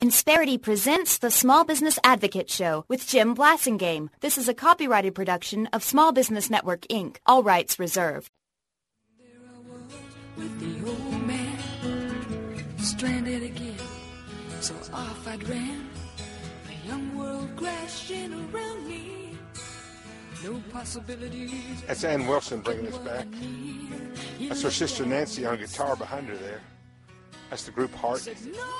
Insperity presents the Small Business Advocate Show with Jim Blasingame. This is a copyrighted production of Small Business Network, Inc. All rights reserved. There I was with the old man, stranded again, so off I ran. The young world crashing around me, no possibilities. That's Ann Wilson bringing us back. That's her sister Nancy on guitar behind her there. That's the group Heart.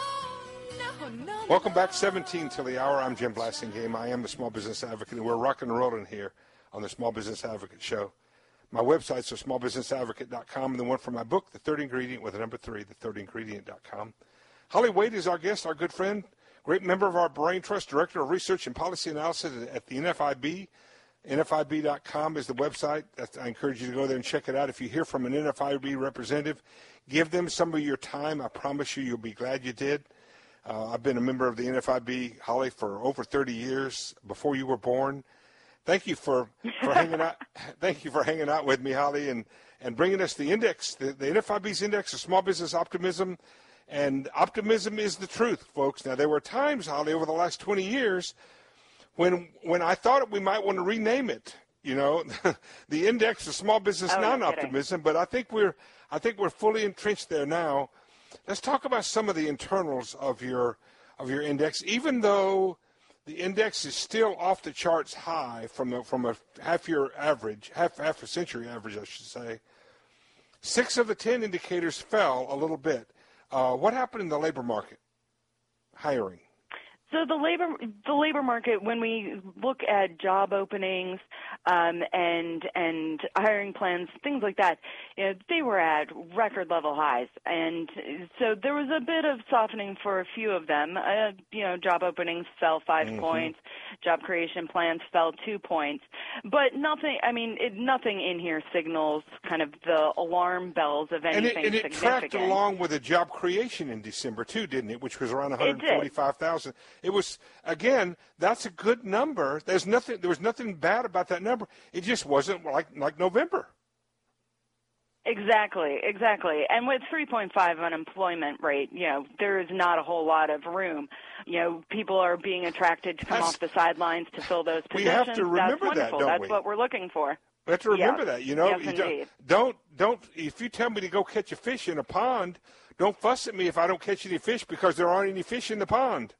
Welcome back, 17 till the hour. I'm Jim Blasingame. I am the Small Business Advocate, and we're rocking and rolling here on the Small Business Advocate Show. My website's smallbusinessadvocate.com, and the one for my book, The Third Ingredient, with the number 3, thethirdingredient.com. Holly Wade is our guest, our good friend, great member of our Brain Trust, Director of Research and Policy Analysis at the NFIB. NFIB.com is the website. I encourage you to go there and check it out. If you hear from an NFIB representative, give them some of your time. I promise you, you'll be glad you did. I've been a member of the NFIB, Holly, for over 30 years, before you were born. Thank you for hanging out. Thank you for hanging out with me, Holly, and bringing us the index, the NFIB's index of small business optimism. And optimism is the truth, folks. Now, there were times, Holly, over the last 20 years when I thought we might want to rename it, you know, the index of small business non-optimism. But I think we're fully entrenched there now. Let's talk about some of the internals of your index. Even though the index is still off the charts high from a half-year average, half a century average, I should say, 6 of the 10 indicators fell a little bit. What happened in the labor market? Hiring. So the labor market, when we look at job openings and hiring plans, things like that, you know, they were at record level highs, and so there was a bit of softening for a few of them. Job openings fell 5 points, job creation plans fell 2 points, but nothing. I mean, nothing in here signals kind of the alarm bells of anything significant. And it tracked along with the job creation in December too, didn't it? Which was around 145,000. It was, again, that's a good number. There was nothing bad about that number. It just wasn't like November. Exactly. And with 3.5 unemployment rate, you know, there is not a whole lot of room. You know, people are being attracted to come off the sidelines to fill those positions. We have to remember That's wonderful. that, don't That's we? what we're looking for. We have to remember that, you know. Yes, indeed. Don't, if you tell me to go catch a fish in a pond, don't fuss at me if I don't catch any fish because there aren't any fish in the pond.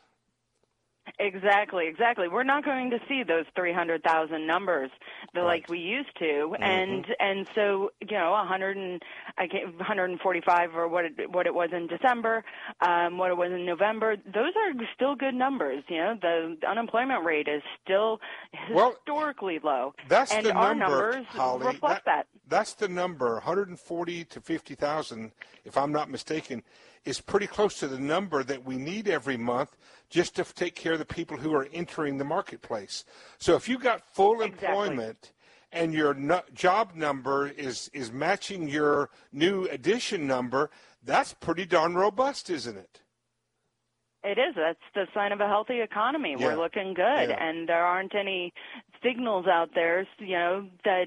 Exactly. We're not going to see those 300,000 numbers like we used to, and so, you know, 145 or what it was in December, what it was in November. Those are still good numbers. You know, the unemployment rate is still historically low. That's and the our number, numbers Holly, reflect that. That's the number, 140 to 50,000, if I'm not mistaken, is pretty close to the number that we need every month just to take care of the people who are entering the marketplace. So if you got full employment and your job number is matching your new addition number, that's pretty darn robust, isn't it? It is. That's the sign of a healthy economy. Yeah. We're looking good, and there aren't any signals out there, you know, that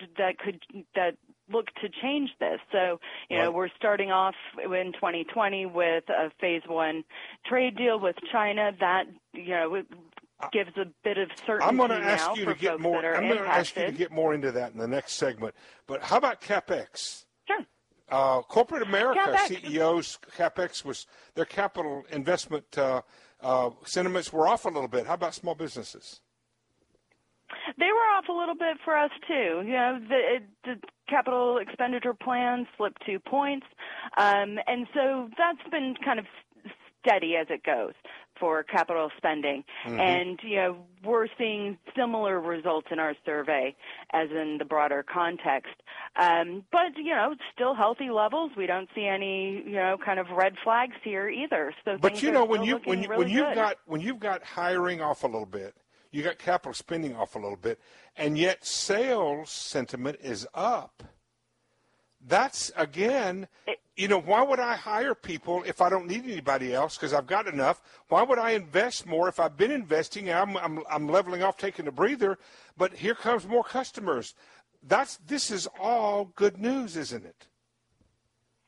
look to change this. So, you know, we're starting off in 2020 with a phase 1 trade deal with China that, you know, gives a bit of certainty. I'm going to now ask you for to get folks more. that are I'm going to ask you to impacted. get more into that in the next segment. But how about CapEx? Sure. Corporate America CapEx. CEOs, CapEx was their capital investment sentiments were off a little bit. How about small businesses? They were off a little bit for us too. You know, the capital expenditure plan slipped 2 points, and so that's been kind of steady as it goes for capital spending. And, you know, we're seeing similar results in our survey as in the broader context. But, you know, still healthy levels. We don't see any, you know, kind of red flags here either. So but you know, when you've good. got hiring off a little bit, you got capital spending off a little bit, and yet sales sentiment is up. That's, again, you know, why would I hire people if I don't need anybody else because I've got enough? Why would I invest more if I've been investing? I'm leveling off, taking a breather, but here comes more customers. This is all good news, isn't it?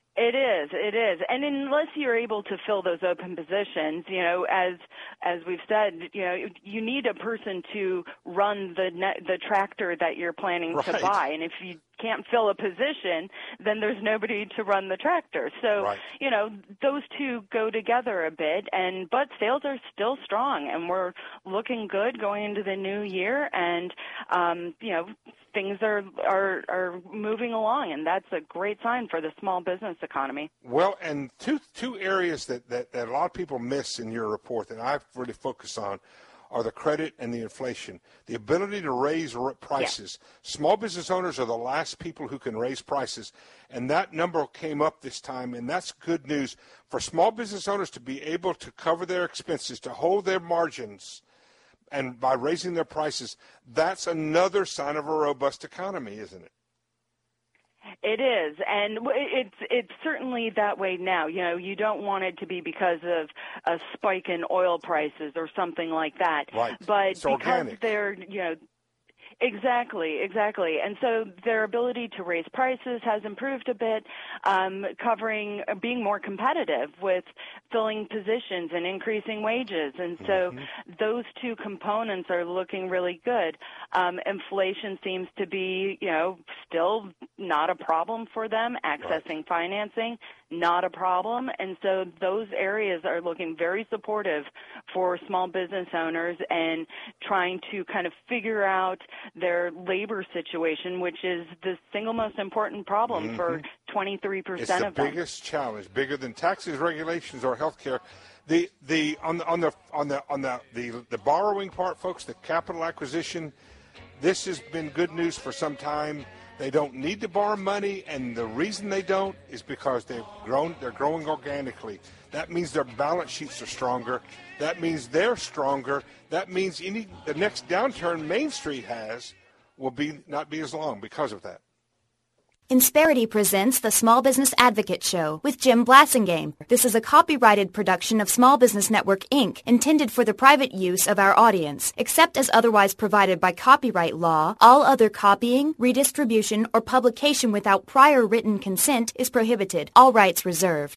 It is. And unless you're able to fill those open positions, as we've said, you need a person to run the tractor that you're planning to buy. And if you can't fill a position, then there's nobody to run the tractor. So, those two go together a bit, but sales are still strong, and we're looking good going into the new year, and, things are moving along, and that's a great sign for the small business economy. Well, and two areas that a lot of people miss in your report that I've really focused on are the credit and the inflation, the ability to raise prices. Yeah. Small business owners are the last people who can raise prices, and that number came up this time, and that's good news for small business owners to be able to cover their expenses, to hold their margins, and by raising their prices. That's another sign of a robust economy, isn't it? It is, and it's certainly that way now. You don't want it to be because of a spike in oil prices or something like that. Right. But it's because organic. they're, Exactly. And so their ability to raise prices has improved a bit, being more competitive with filling positions and increasing wages. And so those two components are looking really good. Inflation seems to be, still not a problem for them. Accessing financing, not a problem. And so those areas are looking very supportive for small business owners and trying to kind of figure out their labor situation, which is the single most important problem for 23% of them. It's the biggest challenge, bigger than taxes, regulations, or health care. The borrowing part, folks, the capital acquisition, this has been good news for some time. They don't need to borrow money, and the reason they don't is because they're growing organically. That means their balance sheets are stronger. That means they're stronger. That means the next downturn Main Street has will not be as long because of that. Insperity presents the Small Business Advocate Show with Jim Blasingame. This is a copyrighted production of Small Business Network, Inc., intended for the private use of our audience. Except as otherwise provided by copyright law, all other copying, redistribution, or publication without prior written consent is prohibited. All rights reserved.